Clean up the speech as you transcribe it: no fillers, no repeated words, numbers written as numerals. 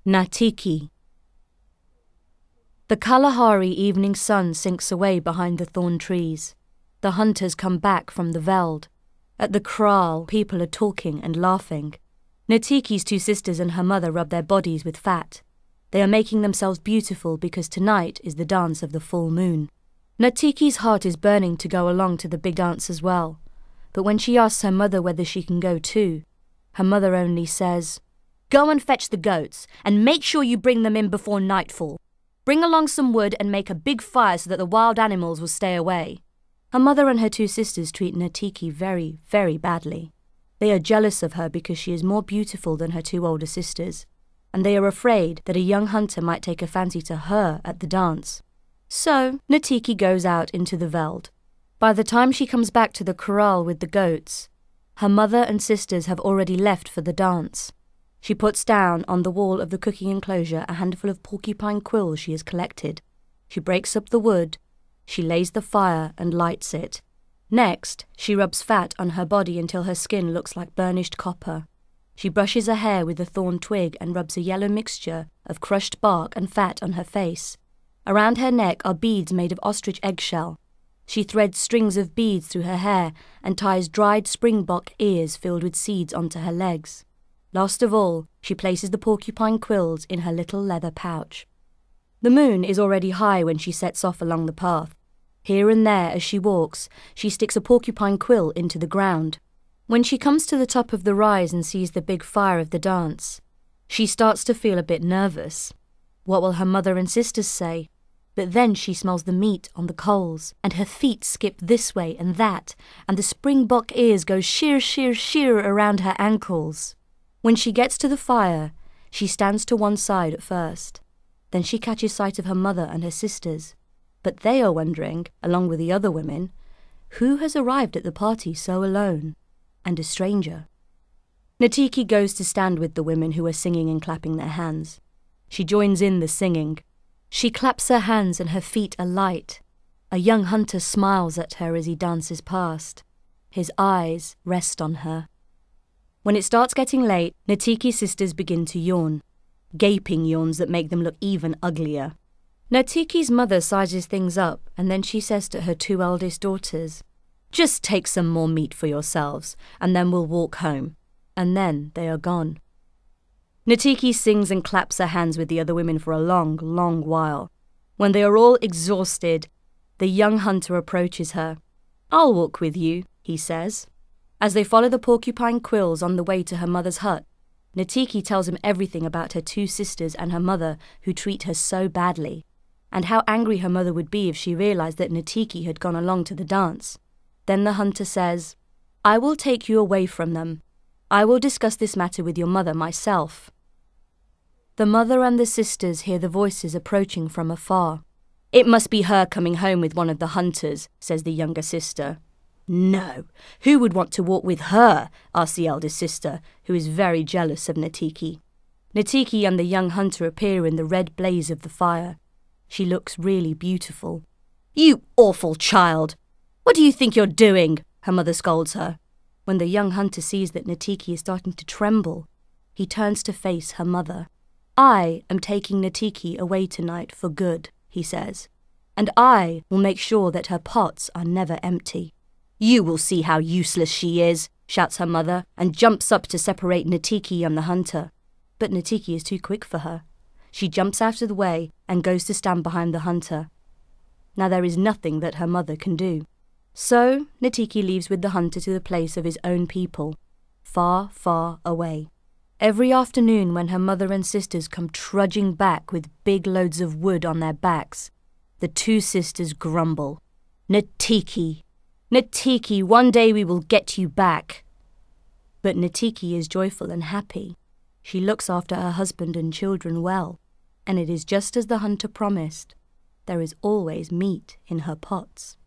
Natiki. The Kalahari evening sun sinks away behind the thorn trees. The hunters come back from the veld. At the kraal, people are talking and laughing. Natiki's two sisters and her mother rub their bodies with fat. They are making themselves beautiful because tonight is the dance of the full moon. Natiki's heart is burning to go along to the big dance as well. But when she asks her mother whether she can go too, her mother only says, "Go and fetch the goats, and make sure you bring them in before nightfall. Bring along some wood and make a big fire so that the wild animals will stay away." Her mother and her two sisters treat Natiki very, very badly. They are jealous of her because she is more beautiful than her two older sisters, and they are afraid that a young hunter might take a fancy to her at the dance. So Natiki goes out into the veld. By the time she comes back to the kraal with the goats, her mother and sisters have already left for the dance. She puts down on the wall of the cooking enclosure a handful of porcupine quills she has collected. She breaks up the wood, she lays the fire and lights it. Next, she rubs fat on her body until her skin looks like burnished copper. She brushes her hair with a thorn twig and rubs a yellow mixture of crushed bark and fat on her face. Around her neck are beads made of ostrich eggshell. She threads strings of beads through her hair and ties dried springbok ears filled with seeds onto her legs. Last of all, she places the porcupine quills in her little leather pouch. The moon is already high when she sets off along the path. Here and there as she walks, she sticks a porcupine quill into the ground. When she comes to the top of the rise and sees the big fire of the dance, she starts to feel a bit nervous. What will her mother and sisters say? But then she smells the meat on the coals, and her feet skip this way and that, and the springbok ears go sheer, sheer, sheer around her ankles. When she gets to the fire, she stands to one side at first. Then she catches sight of her mother and her sisters. But they are wondering, along with the other women, who has arrived at the party so alone, and a stranger. Natiki goes to stand with the women who are singing and clapping their hands. She joins in the singing. She claps her hands and her feet are light. A young hunter smiles at her as he dances past. His eyes rest on her. When it starts getting late, Natiki's sisters begin to yawn, gaping yawns that make them look even uglier. Natiki's mother sizes things up, and then she says to her two eldest daughters, "Just take some more meat for yourselves, and then we'll walk home." And then they are gone. Natiki sings and claps her hands with the other women for a long, long while. When they are all exhausted, the young hunter approaches her. "I'll walk with you," he says. As they follow the porcupine quills on the way to her mother's hut, Natiki tells him everything about her two sisters and her mother who treat her so badly, and how angry her mother would be if she realized that Natiki had gone along to the dance. Then the hunter says, "I will take you away from them. I will discuss this matter with your mother myself." The mother and the sisters hear the voices approaching from afar. "It must be her coming home with one of the hunters," says the younger sister. "No, who would want to walk with her?" asks the eldest sister, who is very jealous of Natiki. Natiki and the young hunter appear in the red blaze of the fire. She looks really beautiful. "You awful child! What do you think you're doing?" her mother scolds her. When the young hunter sees that Natiki is starting to tremble, he turns to face her mother. "I am taking Natiki away tonight for good," he says, "and I will make sure that her pots are never empty." "You will see how useless she is," shouts her mother, and jumps up to separate Natiki and the hunter. But Natiki is too quick for her. She jumps out of the way and goes to stand behind the hunter. Now there is nothing that her mother can do. So Natiki leaves with the hunter to the place of his own people, far, far away. Every afternoon when her mother and sisters come trudging back with big loads of wood on their backs, the two sisters grumble. "Natiki, Natiki, one day we will get you back." But Natiki is joyful and happy. She looks after her husband and children well, and it is just as the hunter promised. There is always meat in her pots.